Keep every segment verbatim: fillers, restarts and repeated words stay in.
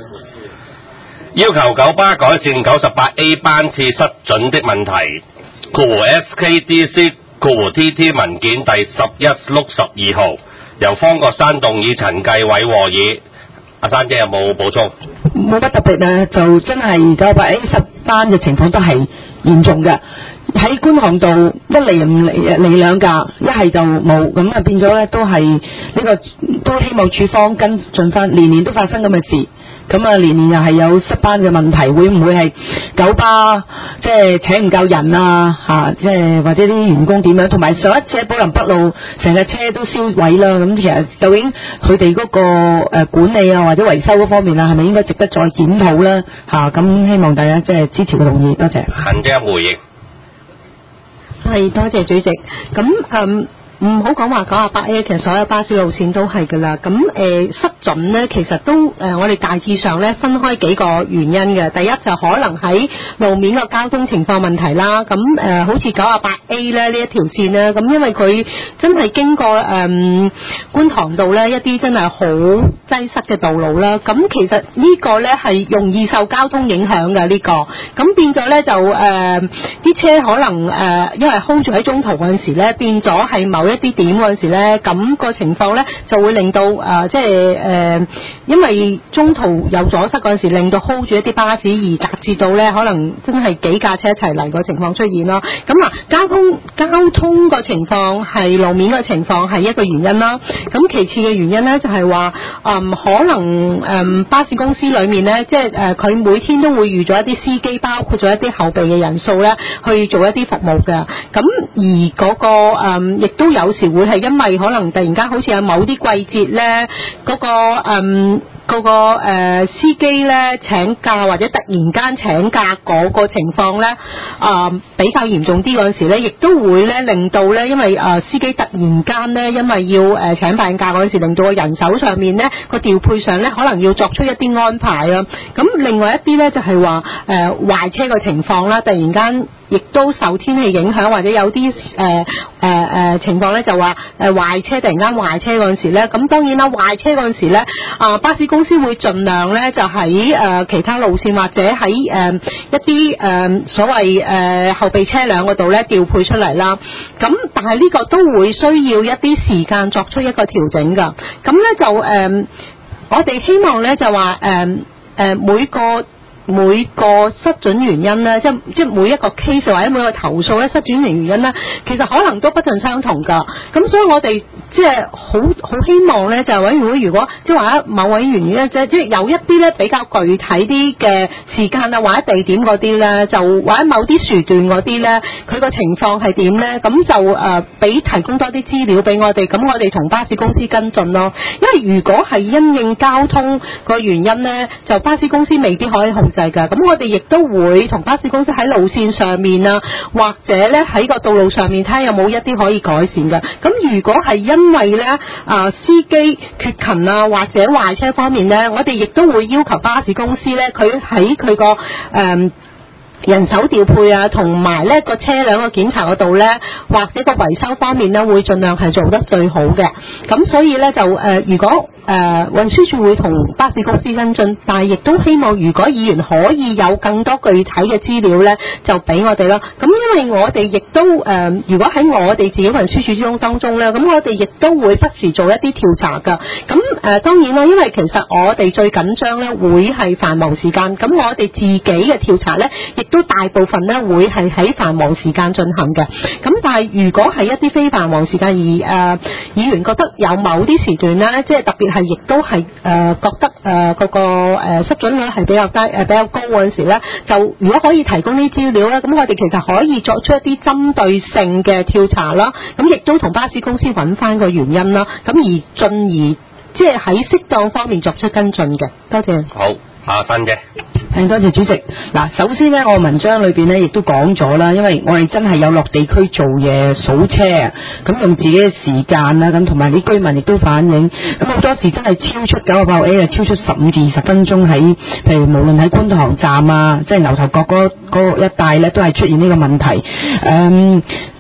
要求九巴改善九十八 A 班次失準的問題。括弧 S K D C 括弧 T T 文件第十一六十二號，由方國珊動議，陳繼偉和議。阿珊姐有冇補充？ 冇乜特別啊，就真係九百 A 十班嘅情況都係嚴重嘅。喺觀塘道一嚟唔嚟嚟兩架，一係就冇，咁啊變咗咧都係呢、這個都希望處方跟進翻，年年都發生咁嘅事。咁啊，年年又係有失班嘅問題，會唔會係九巴即係請唔夠人啊？嚇、啊，即係或者啲員工點樣？同埋上一次喺寶林北路成架車都燒毀啦。咁其實究竟佢哋嗰個誒管理啊或者維修嗰方面啊，係咪應該值得再檢討咧？嚇、啊，咁希望大家即係支持個同意，多謝。 陳姐回應。 係，多謝主席。咁嗯。唔好講話九十八 A， 其實所有巴士路線都係㗎啦。咁誒、呃、失準咧，其實都誒、呃、我哋大致上咧分開幾個原因嘅。第一就可能喺路面個交通情況問題啦。咁誒、呃、好似九十八 A 咧呢一條線咧，咁因為佢真係經過誒、呃、觀塘道咧一啲真係好擠塞嘅道路啦。咁其實呢個咧係容易受交通影響嘅呢個。咁變咗咧就誒啲、呃、車可能誒、呃、因為 hold 住喺中途嗰陣時咧，變咗係某一啲點嗰陣時咧，咁、那個情況咧就會令到誒、呃、即係誒、呃，因為中途有阻塞嗰陣時，令到 hold 住一啲巴士，而達至到咧可能真係幾架車一齊嚟個情況出現咯。咁嗱，交通交通個情況係路面個情況係一個原因啦。咁其次嘅原因咧就係話誒可能誒、呃、巴士公司裡面咧，即係誒佢每天都會預咗一啲司機，包括咗一啲後備嘅人數咧，去做一啲服務嘅。咁而嗰、那個誒亦、呃、都。有時會係因為可能突然間好似有某啲季節咧，嗰、那個嗯嗰、那個誒、呃、司機咧請假或者突然間請假嗰個情況咧，啊、呃、比較嚴重啲嗰陣時咧，亦都會咧令到咧，因為誒、呃、司機突然間咧，因為要誒、呃、請病假嗰陣時，令到個人手上面咧個調配上咧，可能要作出一啲安排啊。咁另外一啲咧就係話誒壞車嘅情況啦，突然間亦都受天氣影響，或者有啲誒誒誒情況咧，就話誒壞車突然間壞車嗰陣時咧，咁當然啦，壞車嗰陣時咧，啊、呃、巴士公司會盡量咧就喺誒、呃、其他路線或者喺誒、呃、一啲誒、呃、所謂誒、呃、後備車輛嗰度咧調配出嚟啦。咁但係呢個都會需要一啲時間作出一個調整㗎。咁咧就誒、呃，我哋希望咧就話誒誒每個。每個失準原因咧，即係即係每一個 case 或者每個投訴咧失準原因咧，其實可能都不盡相同㗎。咁所以我哋即係好好希望咧，就係委員會如果即係話某委員咧，即係即係有一啲咧比較具體啲嘅時間啊，或者地點嗰啲咧，就或者某啲時段嗰啲咧，佢個情況係點咧？咁就誒俾、呃、提供多啲資料俾我哋，咁我哋同巴士公司跟進咯。因為如果係因應交通個原因咧，就巴士公司未必可以控制。咁我哋亦都會同巴士公司喺路線上面啊，或者咧喺個道路上面睇下有冇一啲可以改善嘅。咁如果係因為咧啊司機缺勤啊或者壞車方面咧，我哋亦都會要求巴士公司咧，佢喺佢個誒人手調配啊，同埋咧個車輛嘅檢查嗰度咧，或者個維修方面咧，會盡量係做得最好嘅。咁所以咧就誒、呃，如果誒、呃、運輸署會同巴士公司跟進，但係亦都希望如果議員可以有更多具體嘅資料咧，就俾我哋啦。咁因為我哋亦都誒、呃，如果喺我哋自己運輸署之中當中咧，咁我哋亦都會不時做一啲調查㗎。咁誒、呃、當然啦，因為其實我哋最緊張咧會係繁忙時間，咁我哋自己嘅調查咧，亦都大部分咧會係喺繁忙時間進行嘅。咁但係如果係一啲非繁忙時間而誒、呃、議員覺得有某啲時段咧，即係特別係亦都係誒、呃、覺得誒嗰、呃那個誒、呃、失準率係比較低誒、呃、比較高嗰陣時咧，就如果可以提供啲資料咧，咁我哋其實可以作出一啲針對性嘅調查啦。咁亦都同巴士公司揾翻個原因啦。咁而進而即係喺適當方面作出跟進嘅。多謝。 好。阿珊姐， 誒多謝主席。嗱，首先咧，我文章裏邊咧亦都講咗啦，因為我哋真係有落地區做嘢數車啊，咁用自己嘅時間啦，咁同埋啲居民亦都反映，咁好多時真係超出九十八 A 啊，超出十五至二十分鐘喺，譬如無論喺觀塘站啊，即係牛頭角嗰嗰一帶咧，都係出現呢個問題。誒、嗯。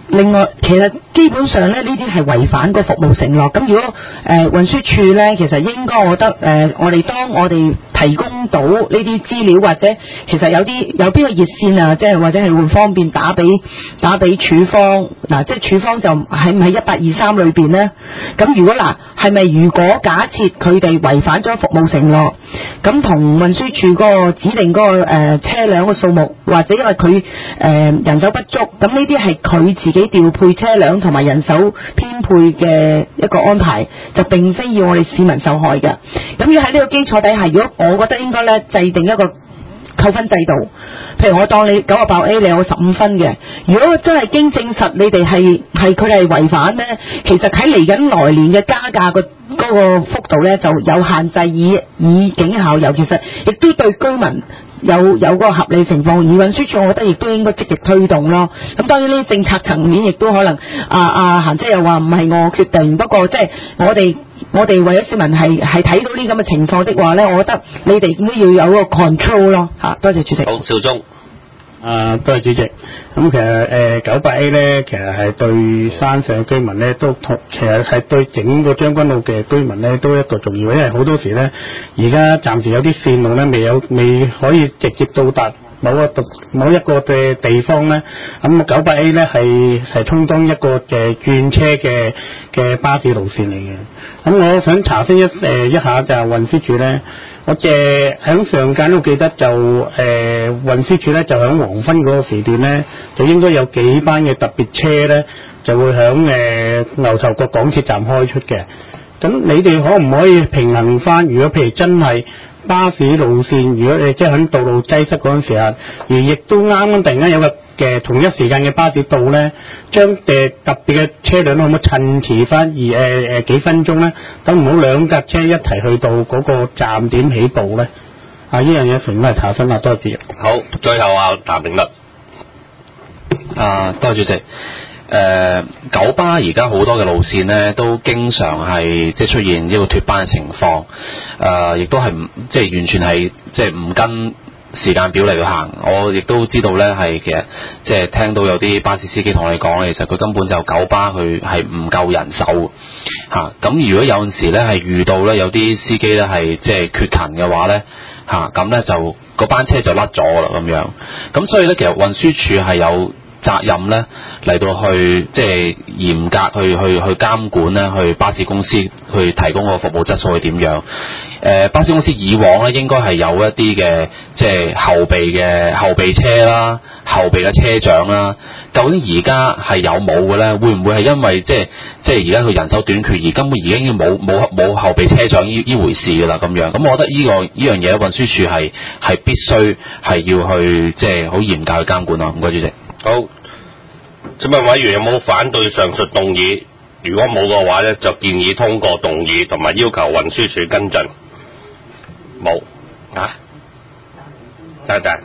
另外，其實基本上咧，呢啲係違反個服務承諾。咁如果誒、呃、運輸署咧，其實應該我覺得誒、呃，我哋當我哋提供到呢啲資料，或者其實有啲有邊個熱線啊，即係或者係會方便打俾打俾處方嗱，即係處方就喺唔喺一八二三裏邊咧？咁如果嗱係咪如果假設佢哋違反咗服務承諾，咁同運輸署嗰個指定嗰、那個誒、呃、車輛嘅數目，或者因為佢誒、呃、人手不足，咁呢啲係佢自己調配車輛同埋人手編配嘅一個安排，就並非要我哋市民受害嘅。咁要喺呢個基礎底下，如果我覺得應該咧制定一個扣分制度，譬如我當你九十八 A 你有十五分嘅，如果真係經證實你哋係係佢哋係違反咧，其實喺嚟緊來年嘅加價個嗰個幅度咧就有限制，以以警效尤其實亦都對居民有有個合理情況，而運輸署我覺得亦都應該積極推動咯。咁當然呢啲政策層面亦都可能啊啊嫻姐又話唔係我決定，不過即係我哋我哋為咗市民係係睇到呢咁嘅情況的話咧，我覺得你哋應該要有個 control 咯嚇。多謝主席。 好，邵忠。 啊，多謝主席。咁其實誒九八 A 咧，其實係對山上嘅居民咧，都同其實係對整個將軍澳嘅居民咧，都一個重要，因為好多時咧，而家暫時有啲線路咧，未有未可以直接到達某個某一個嘅地方咧。咁九八 A 咧係係充當一個嘅轉車嘅嘅巴士路線嚟嘅。咁我想查詢一誒一下就係運輸署咧。我嘅喺上屆都記得就誒、呃、運輸署咧就喺黃昏嗰個時段咧，就應該有幾班嘅特別車咧就會喺誒、呃、牛頭角港鐵站開出嘅。咁你哋可唔可以平衡翻？如果譬如真係巴士路線，如果你即係喺道路擠塞嗰陣時候，而亦都啱啱突然間有個嘅同一時間嘅巴士到咧，將誒、呃、特別嘅車輛可唔可以趁遲翻而誒誒、呃、幾分鐘咧？等唔好兩架車一齊去到嗰個站點起步咧。啊，呢樣嘢成日查詢啊，多謝。 好，最後啊，譚炳律。 啊，多謝主席。誒、呃、九巴而家好多嘅路線呢，都經常係即係出現呢個脫班嘅情況，誒、呃、亦都係唔即係完全係即係唔跟時間表嚟去行。我亦都知道呢，係其實即係聽到有啲巴士司機同你講，其實佢根本就九巴佢係唔夠人手嚇。咁、啊、如果有陣時呢係遇到呢有啲司機呢係即係缺勤嘅話呢，嚇，咁呢就嗰班車就甩咗啦咁樣。咁所以呢，其實運輸署係有責任咧嚟到去即係嚴格去去去監管咧，去巴士公司去提供個服務質素係點樣？誒、呃，巴士公司以往咧應該係有一啲嘅即係後備嘅後備車啦、後備嘅車長啦。究竟而家係有冇嘅咧？會唔會係因為即係即係而家佢人手短缺而根本已經冇冇冇後備車長呢呢回事㗎啦咁樣？咁我覺得呢、呢個呢樣嘢運輸署係係必須係要去即係好嚴格去監管咯。唔該，主席。 好，請問委員有冇反對上述動議？如果冇嘅話咧，就建議通過動議同埋要求運輸署跟進。冇啊？得得，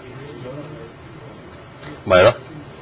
咪咯。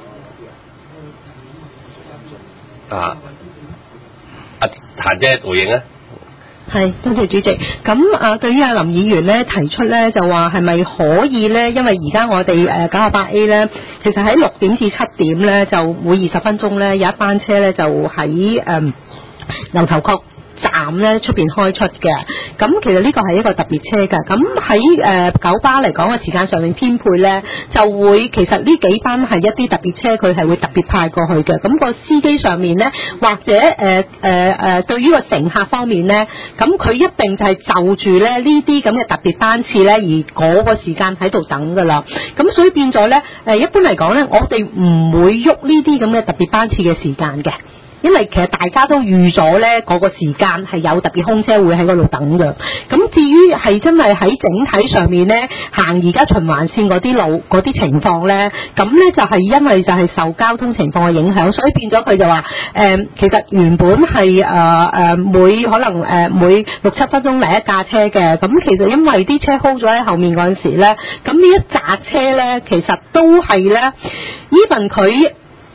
啊，阿嫻姐回應啊。 係，多謝主席。咁啊，對於阿林議員咧提出咧，就話係咪可以咧？因為而家我哋誒九十八 A 咧，其實喺六點至七點咧，就每二十分鐘咧有一班車咧就喺誒、嗯、牛頭角站咧出邊開出嘅。咁其實呢個係一個特別車㗎。咁喺誒九巴嚟講嘅時間上面編配咧，就會其實呢幾班係一啲特別車，佢係會特別派過去嘅。咁、個司機上面咧，或者誒誒誒對於個乘客方面咧，咁佢一定就係就住咧呢啲咁嘅特別班次咧，而嗰個時間喺度等㗎啦。咁所以變咗咧誒，一般嚟講咧，我哋唔會喐呢啲咁嘅特別班次嘅時間嘅。因為其實大家都預咗咧，嗰個時間係有特別空車會喺嗰度等嘅。咁至於係真係喺整體上面咧行而家循環線嗰啲路嗰啲情況咧，咁咧就係因為就係受交通情況嘅影響，所以變咗佢就話誒、呃，其實原本係誒誒每可能誒、呃、每六七分鐘嚟一架車嘅。咁其實因為啲車 hold 咗喺後面嗰陣時咧，咁呢一紮車咧其實都係咧 even 佢。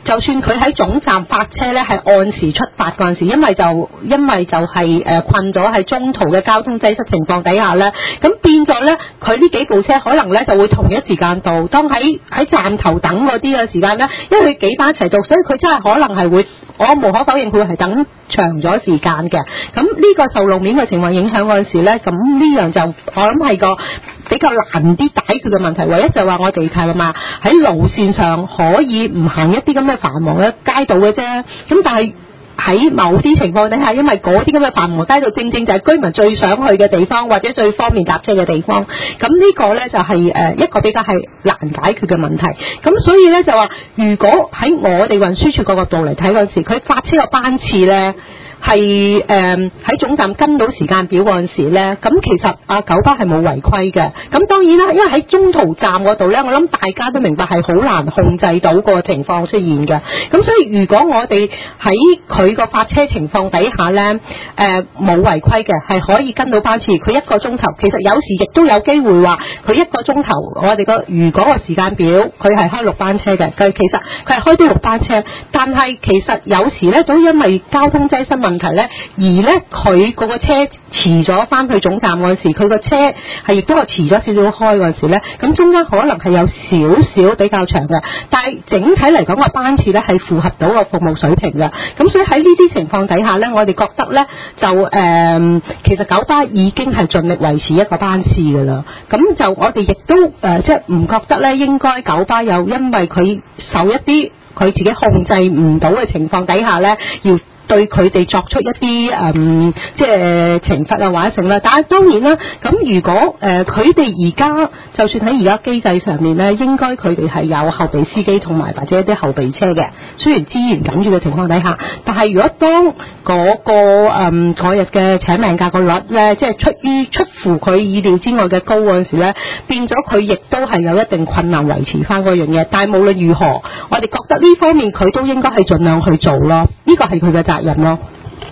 就算佢喺總站發車咧，係按時出發嗰陣時，因為就因為就係誒困咗喺中途嘅交通擠塞情況底下咧，咁變咗咧，佢呢幾部車可能咧就會同一時間到。當喺喺站頭等嗰啲嘅時間咧，因為佢幾班一齊到，所以佢真係可能係會，我無可否認佢係等長咗時間嘅。咁呢個受路面嘅情況影響嗰陣時咧，咁呢樣就我諗係個比較難啲解決嘅問題。唯一就係話我哋係嘛喺路線上可以唔行一啲咁嘅繁忙嘅街道嘅啫。咁但係喺某啲情況底下，因為嗰啲咁嘅繁忙街道正正就係居民最想去嘅地方，或者最方便搭車嘅地方。咁呢個呢，就係誒一個比較係難解決嘅問題。咁所以呢，就話，如果喺我哋運輸署個角度嚟睇嗰陣時，佢發車個班次呢，係誒喺總站跟到時間表嗰陣時咧，咁其實啊九巴係冇違規嘅。咁當然啦，因為喺中途站嗰度咧，我諗大家都明白係好難控制到個情況出現嘅。咁所以如果我哋喺佢個發車情況底下咧，誒冇違規嘅，係可以跟到班次。佢一個鐘頭，其實有時亦都有機會話佢一個鐘頭，我哋個如果個時間表佢係開六班車嘅，佢其實佢係開到六班車，但係其實有時咧都因為交通擠塞問題咧，而咧佢嗰個車遲咗翻去總站嗰時，佢個車係亦都係遲咗少少開嗰時咧，咁中間可能係有少少比較長嘅，但係整體嚟講個班次咧係符合到個服務水平嘅。咁所以喺呢啲情況底下咧，我哋覺得咧就誒、呃，其實九巴已經係盡力維持一個班次㗎啦。咁就我哋亦都誒、呃，即係唔覺得咧應該九巴有因為佢受一啲佢自己控制唔到嘅情況底下咧，要對佢哋作出一啲誒、嗯，即係懲罰啊或者成啦。但係當然啦，咁如果誒佢哋而家就算喺而家機制上面咧，應該佢哋係有後備司機同埋或者一啲後備車嘅。雖然資源緊張嘅情況底下，但係如果當嗰、嗰個誒嗰日嘅請命假個率咧，即係出於出乎佢意料之外嘅高嗰陣時咧，變咗佢亦都係有一定困難維持翻嗰樣嘢。但係無論如何，我哋覺得呢方面佢都應該係盡量去做咯。呢個係佢嘅責任咯。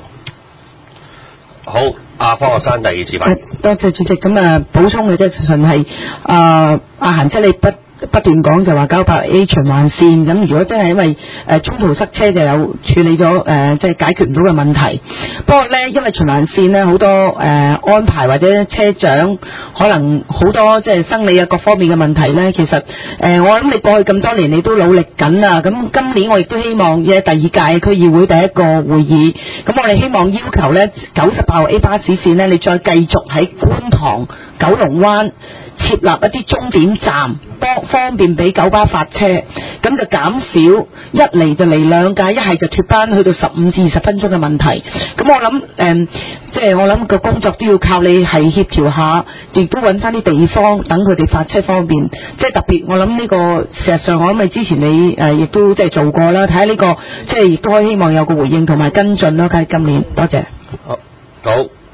好，阿方學生第二次發言。 多謝主席。咁啊，補充嘅啫，純係啊阿嫻姐你不不斷講就話九百 A 循環線，咁如果真係因為誒、呃、中途塞車就有處理咗誒即係解決唔到嘅問題。不過咧，因為循環線咧好多誒、呃、安排或者車長可能好多即係生理啊各方面嘅問題咧，其實誒、呃、我諗你過去咁多年你都努力緊啦。咁今年我亦都希望嘅第二屆區議會第一個會議，咁我哋希望要求咧九十八號 A 巴士線咧，你再繼續喺觀塘、九龍灣設立一啲終點站，幫方便俾九巴發車，咁就減少一嚟就嚟兩架，一係就脫班去到十五至二十分鐘嘅問題。咁我諗誒，即係我諗個工作都要靠你係協調下，亦都揾翻啲地方等佢哋發車方便。即係特別，我諗呢個事實上，我諗你之前你誒亦都即係做過啦，睇下呢個即係亦都可以希望有個回應同埋跟進咯。梗係今年，多謝。 好，好。